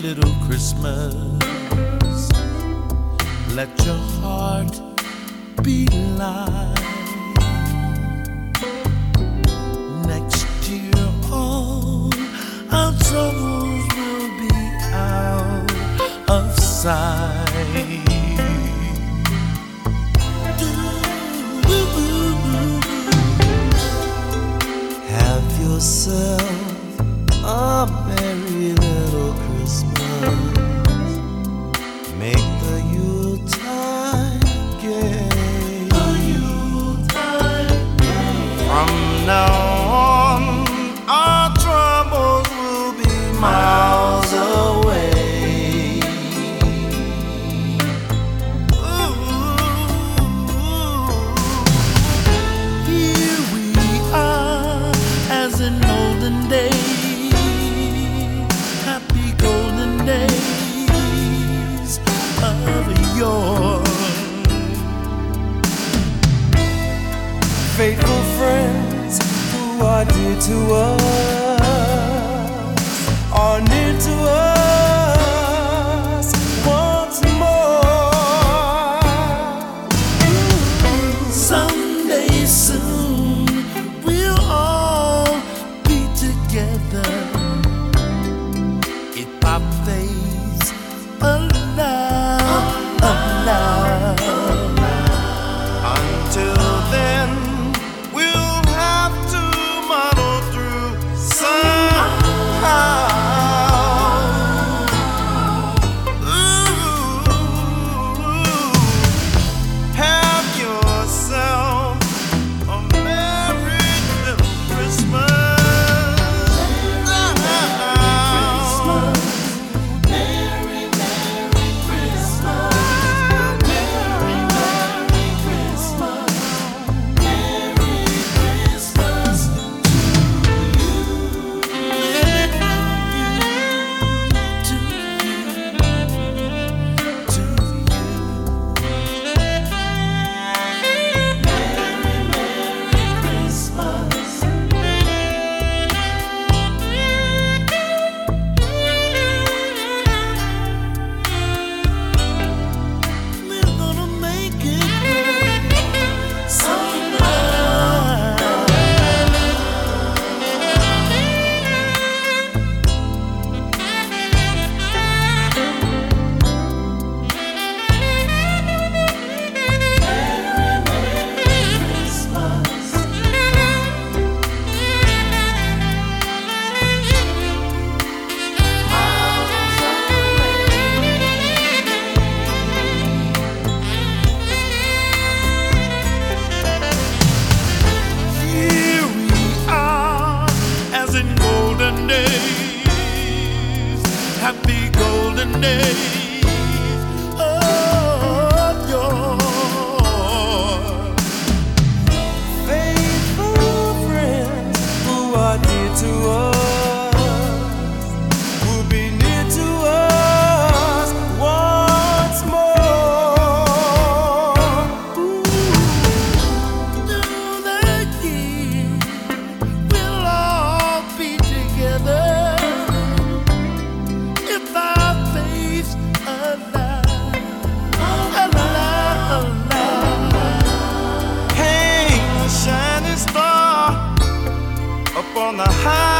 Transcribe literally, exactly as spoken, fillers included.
little Christmas. Let your heart be light. Next year all our troubles will be out of sight. Have yourself a merry little Christmas. Make the Yuletide gay. The Yuletide gay. From now on, our troubles will be miles away. Ooh. Here we are, as in olden days, happy golden days of yore. Faithful friends who are dear to us are near to us once more. Someday soon we'll all be together if our faiths allow, allow. Until then, we'll have to muddle through somehow. Ooh, have yourself a merry little Christmas. Merry, Merry Christmas. Merry, Merry Christmas. Merry Christmas to you. To you. To you. Merry, Merry Christmas. We're gonna make it Here we are, as in golden days, happy golden days of yore. Faithful friends who are dear to us will be near to us once more. Through the year, we'll all be together if our faiths allow, allow, allow. Hang a shining star up on the high